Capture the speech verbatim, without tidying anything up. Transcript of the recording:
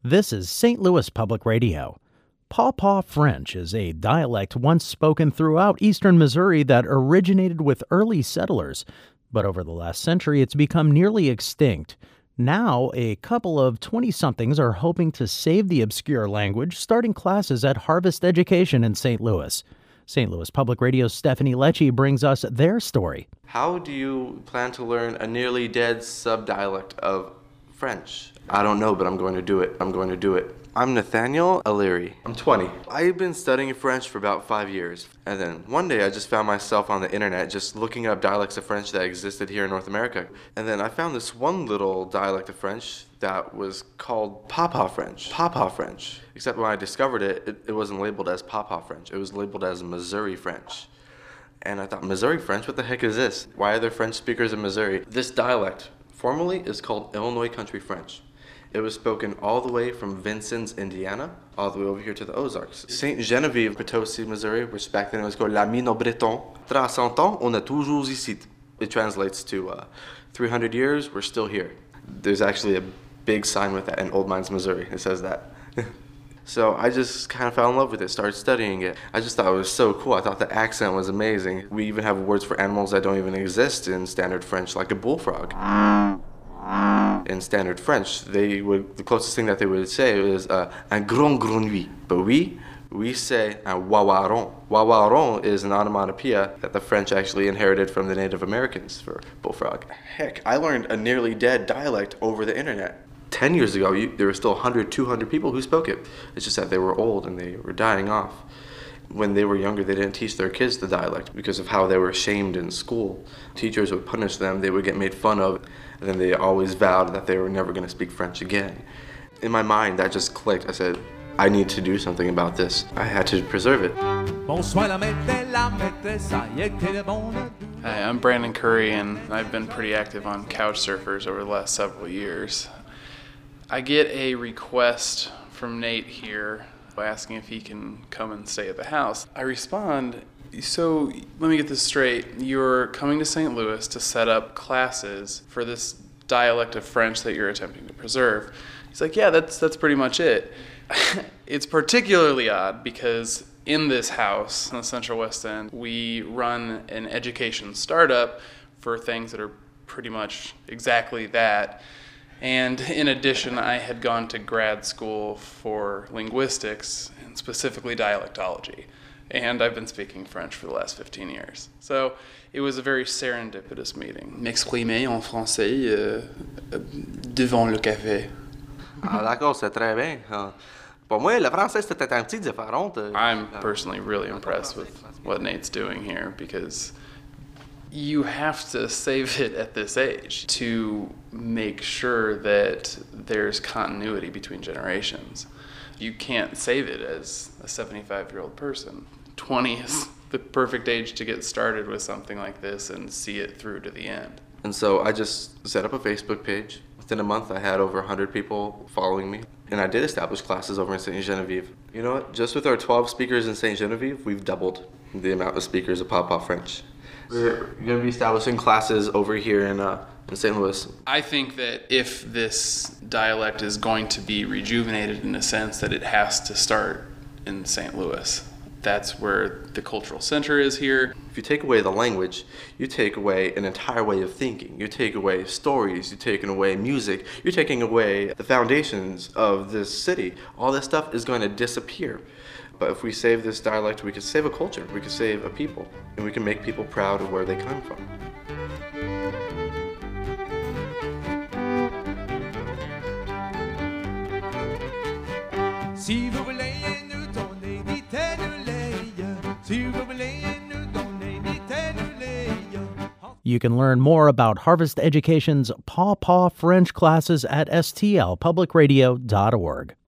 This is Saint Louis Public Radio. Pawpaw French is a dialect once spoken throughout eastern Missouri that originated with early settlers, but over the last century it's become nearly extinct. Now, a couple of twenty-somethings are hoping to save the obscure language, starting classes at Harvest Education in Saint Louis. Saint Louis Public Radio's Stephanie Lecce brings us their story. How do you plan to learn a nearly dead subdialect of French? I don't know, but I'm going to do it. I'm going to do it. I'm Nathaniel O'Leary. I'm twenty. I've been studying French for about five years. And then one day I just found myself on the internet just looking up dialects of French that existed here in North America. And then I found this one little dialect of French that was called Pawpaw French. Pawpaw French. Except when I discovered it, it, it wasn't labeled as Pawpaw French. It was labeled as Missouri French. And I thought, Missouri French? What the heck is this? Why are there French speakers in Missouri? This dialect formally is called Illinois Country French. It was spoken all the way from Vincennes, Indiana, all the way over here to the Ozarks. Saint Genevieve, Potosi, Missouri, which back then it was called La Mine au Breton. Trois cents ans, on est toujours ici. It translates to uh, three hundred years, we're still here. There's actually a big sign with that in Old Mines, Missouri. It says that. So I just kind of fell in love with it, started studying it. I just thought it was so cool. I thought the accent was amazing. We even have words for animals that don't even exist in standard French, like a bullfrog. In standard French, they would the closest thing that they would say is uh, un grand grenouille. But we, we say un wawaron. Wawaron is an onomatopoeia that the French actually inherited from the Native Americans for bullfrog. Heck, I learned a nearly dead dialect over the internet. Ten years ago, you, there were still one hundred, two hundred people who spoke it. It's just that they were old and they were dying off. When they were younger, they didn't teach their kids the dialect because of how they were shamed in school. Teachers would punish them, they would get made fun of, and then they always vowed that they were never going to speak French again. In my mind, that just clicked. I said, I need to do something about this. I had to preserve it. Hi, I'm Brandon Curry, and I've been pretty active on Couchsurfers over the last several years. I get a request from Nate here asking if he can come and stay at the house. I respond, so let me get this straight. You're coming to Saint Louis to set up classes for this dialect of French that you're attempting to preserve. He's like, yeah, that's that's pretty much it. It's particularly odd because in this house in the Central West End, we run an education startup for things that are pretty much exactly that. And in addition, I had gone to grad school for linguistics, and specifically dialectology. And I've been speaking French for the last fifteen years. So it was a very serendipitous meeting. M'exprimer en français euh, devant le café. Ah, d'accord, c'est très bien. Uh, pour moi, le français, c'était un petit différent. I'm personally really impressed with what Nate's doing here because you have to save it at this age to make sure that there's continuity between generations. You can't save it as a seventy-five-year-old person. twenty is the perfect age to get started with something like this and see it through to the end. And so I just set up a Facebook page. Within a month, I had over one hundred people following me. And I did establish classes over in Saint Genevieve. You know what? Just with our twelve speakers in Saint Genevieve, we've doubled the amount of speakers of Pawpaw French. We're going to be establishing classes over here in uh, in Saint Louis. I think that if this dialect is going to be rejuvenated in a sense, that it has to start in Saint Louis. That's where the cultural center is here. If you take away the language, you take away an entire way of thinking. You take away stories, you're taking away music, you're taking away the foundations of this city. All this stuff is going to disappear. But if we save this dialect, we can save a culture, we can save a people, and we can make people proud of where they come from. Si vous voulez nous donner des têtes de lait, si vous voulez nous donner des têtes de lait. You can learn more about Harvest Education's Pawpaw French classes at S T L public radio dot org.